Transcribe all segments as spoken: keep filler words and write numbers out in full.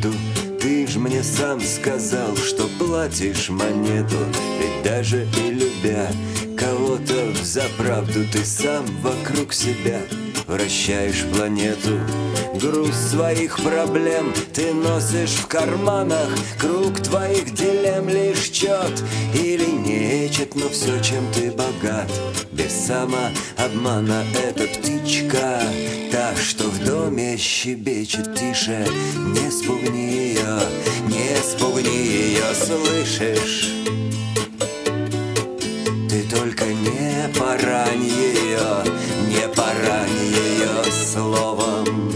правду. Ты ж мне сам сказал, что платишь монету. Ведь даже и любя кого-то взаправду, ты сам вокруг себя вращаешь планету. Груз своих проблем ты носишь в карманах. Круг твоих дилемм лишь чет или нечет. Но все, чем ты богат, без самообмана. Это птичка, та, что в доме щебечет. Тише, не спугни ее, не спугни ее, слышишь? Ты только не порань ее, не порань ее словом.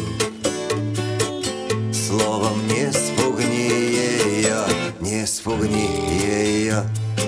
Словом не спугни ее, не спугни ее.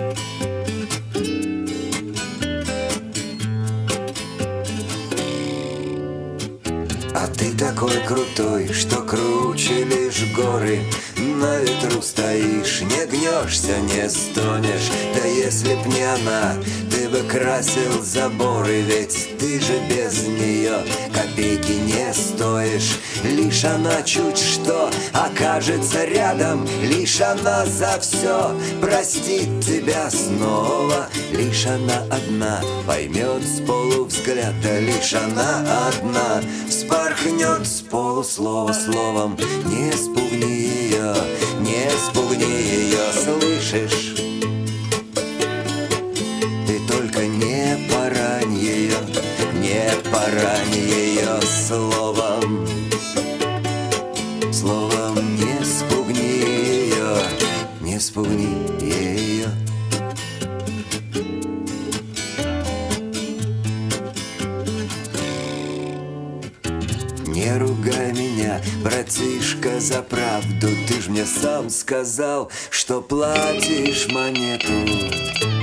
А ты такой крутой, что круче лишь горы. На ветру стоишь, не гнешься, не стонешь. Да если б не она, ты бы красил заборы. Ведь ты же без нее копейки не стоишь. Лишь она чуть что окажется рядом. Лишь она за все простит тебя снова. Лишь она одна поймет с полувзгляда. Лишь она одна вспорхнет с полуслова словом. Не спугни ее, не спугни ее, слышишь? Ты только не порань ее, не порань ее словом. Словом не спугни ее, не спугни ее. Не ругай меня, братишка, за правду. Ты ж мне сам сказал, что платишь монету.